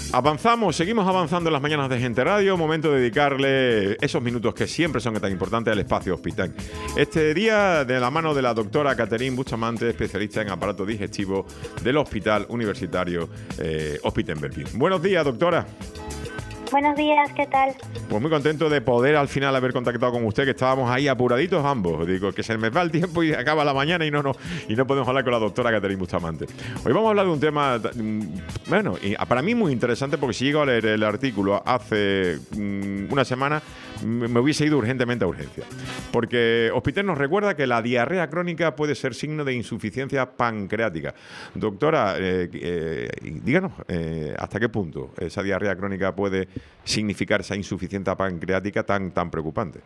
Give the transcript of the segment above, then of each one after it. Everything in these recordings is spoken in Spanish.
Avanzamos, seguimos avanzando en las mañanas de Gente Radio. Momento de dedicarle esos minutos que siempre son tan importantes al espacio Hospiten. Este día, de la mano de la doctora Catherine Bustamante, especialista en aparato digestivo del Hospital Universitario Hospiten Berlín. Buenos días, doctora. Buenos días, ¿qué tal? Pues muy contento de poder al final haber contactado con usted, que estábamos ahí apuraditos ambos. Digo, que se me va el tiempo y acaba la mañana y no podemos hablar con la doctora Catherine Bustamante. Hoy vamos a hablar de un tema, bueno, y para mí muy interesante, porque si llego a leer el artículo hace una semana, me hubiese ido urgentemente a urgencia. Porque Hospiten nos recuerda que la diarrea crónica puede ser signo de insuficiencia pancreática. Doctora, díganos, ¿hasta qué punto esa diarrea crónica puede significar esa insuficiencia pancreática tan preocupante?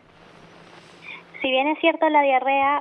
Si bien es cierto, la diarrea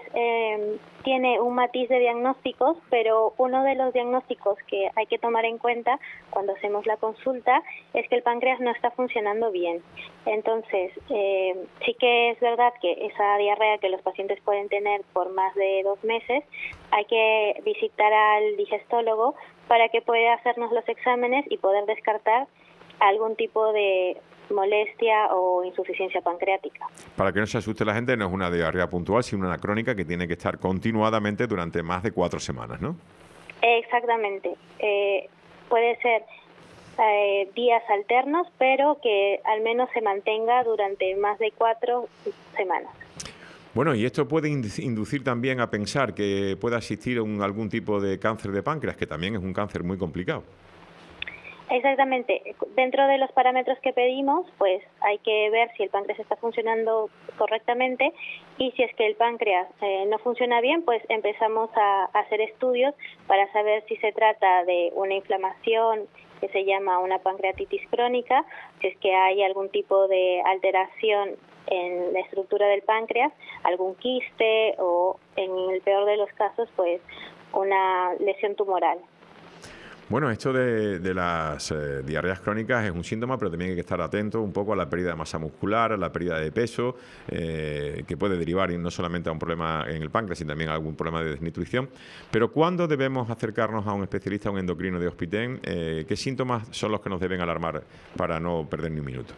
tiene un matiz de diagnósticos, pero uno de los diagnósticos que hay que tomar en cuenta cuando hacemos la consulta es que el páncreas no está funcionando bien. Entonces, sí que es verdad que esa diarrea que los pacientes pueden tener por más de 2 meses, hay que visitar al digestólogo para que pueda hacernos los exámenes y poder descartar algún tipo de molestia o insuficiencia pancreática. Para que no se asuste la gente, no es una diarrea puntual, sino una crónica que tiene que estar continuadamente durante más de 4 semanas, ¿no? Exactamente. Puede ser días alternos, pero que al menos se mantenga durante más de 4 semanas. Bueno, y esto puede inducir también a pensar que pueda existir algún tipo de cáncer de páncreas, que también es un cáncer muy complicado. Exactamente. Dentro de los parámetros que pedimos, pues hay que ver si el páncreas está funcionando correctamente, y si es que el páncreas no funciona bien, pues empezamos a hacer estudios para saber si se trata de una inflamación que se llama una pancreatitis crónica, si es que hay algún tipo de alteración en la estructura del páncreas, algún quiste o, en el peor de los casos, pues una lesión tumoral. Bueno, esto de las diarreas crónicas es un síntoma, pero también hay que estar atento un poco a la pérdida de masa muscular, a la pérdida de peso, que puede derivar no solamente a un problema en el páncreas, sino también a algún problema de desnutrición. Pero ¿cuándo debemos acercarnos a un especialista, a un endocrino de Hospiten? ¿Qué síntomas son los que nos deben alarmar para no perder ni un minuto?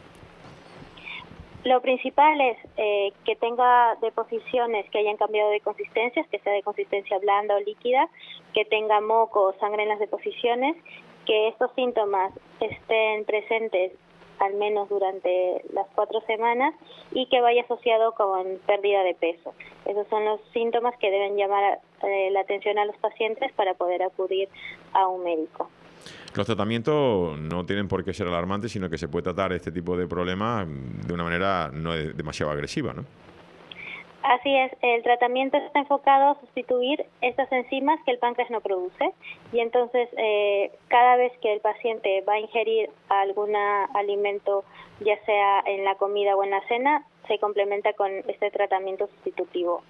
Lo principal es que tenga deposiciones que hayan cambiado de consistencias, que sea de consistencia blanda o líquida, que tenga moco o sangre en las deposiciones, que estos síntomas estén presentes al menos durante las 4 semanas y que vaya asociado con pérdida de peso. Esos son los síntomas que deben llamar la atención a los pacientes para poder acudir a un médico. Los tratamientos no tienen por qué ser alarmantes, sino que se puede tratar este tipo de problemas de una manera no demasiado agresiva, ¿no? Así es, el tratamiento está enfocado a sustituir estas enzimas que el páncreas no produce, y entonces cada vez que el paciente va a ingerir algún alimento, ya sea en la comida o en la cena, se complementa con este tratamiento sustitutivo.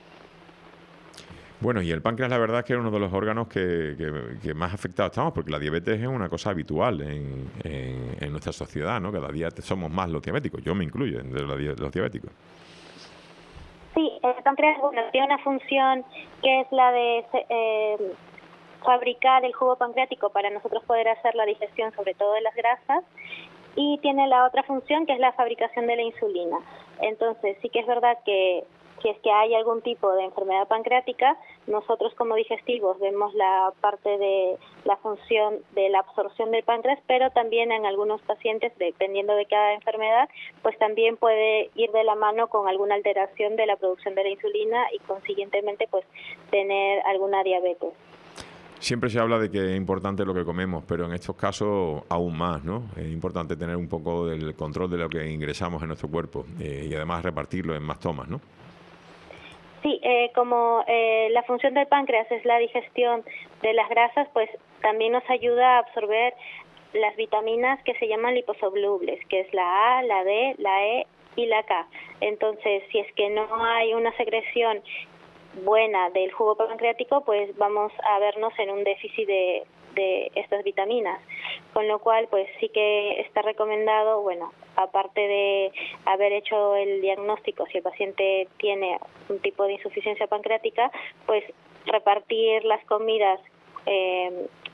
Bueno, y el páncreas, la verdad es que es uno de los órganos que más afectados estamos, porque la diabetes es una cosa habitual en nuestra sociedad, ¿no? Cada día somos más los diabéticos, yo me incluyo entre los diabéticos. Sí, el páncreas tiene una función que es la de fabricar el jugo pancreático para nosotros poder hacer la digestión, sobre todo de las grasas, y tiene la otra función que es la fabricación de la insulina. Entonces, sí que es verdad que si es que hay algún tipo de enfermedad pancreática, nosotros como digestivos vemos la parte de la función de la absorción del páncreas, pero también en algunos pacientes, dependiendo de cada enfermedad, pues también puede ir de la mano con alguna alteración de la producción de la insulina y consiguientemente pues tener alguna diabetes. Siempre se habla de que es importante lo que comemos, pero en estos casos aún más, ¿no? Es importante tener un poco del control de lo que ingresamos en nuestro cuerpo y además repartirlo en más tomas, ¿no? Sí, como la función del páncreas es la digestión de las grasas, pues también nos ayuda a absorber las vitaminas que se llaman liposolubles, que es la A, la D, la E y la K. Entonces, si es que no hay una secreción buena del jugo pancreático, pues vamos a vernos en un déficit de estas vitaminas, con lo cual pues sí que está recomendado, bueno, aparte de haber hecho el diagnóstico, si el paciente tiene un tipo de insuficiencia pancreática, pues repartir las comidas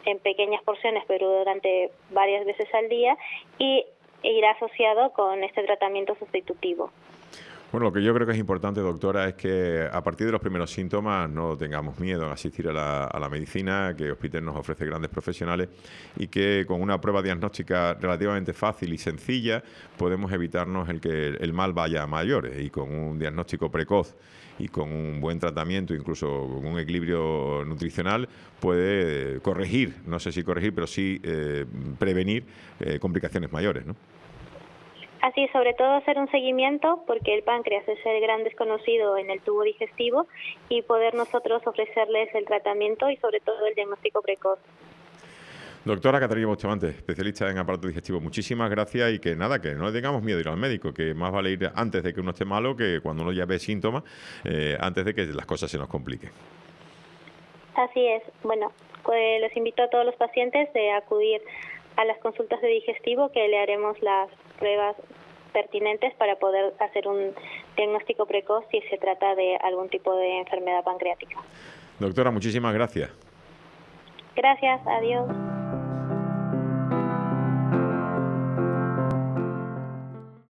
en pequeñas porciones, pero durante varias veces al día, y irá asociado con este tratamiento sustitutivo. Bueno, lo que yo creo que es importante, doctora, es que a partir de los primeros síntomas no tengamos miedo a asistir a la medicina, que Hospital nos ofrece grandes profesionales y que con una prueba diagnóstica relativamente fácil y sencilla podemos evitarnos el que el mal vaya a mayores, y con un diagnóstico precoz y con un buen tratamiento, incluso con un equilibrio nutricional, puede corregir, no sé si corregir, pero sí prevenir complicaciones mayores, ¿no? Así, sobre todo hacer un seguimiento, porque el páncreas es el gran desconocido en el tubo digestivo, y poder nosotros ofrecerles el tratamiento y sobre todo el diagnóstico precoz. Doctora Caterina Bustamante, especialista en aparato digestivo, muchísimas gracias, y que nada, que no le tengamos miedo a ir al médico, que más vale ir antes de que uno esté malo que cuando uno ya ve síntomas, antes de que las cosas se nos compliquen. Así es. Bueno, pues les invito a todos los pacientes de acudir a las consultas de digestivo, que le haremos las pruebas pertinentes para poder hacer un diagnóstico precoz si se trata de algún tipo de enfermedad pancreática. Doctora, muchísimas gracias. Gracias, adiós.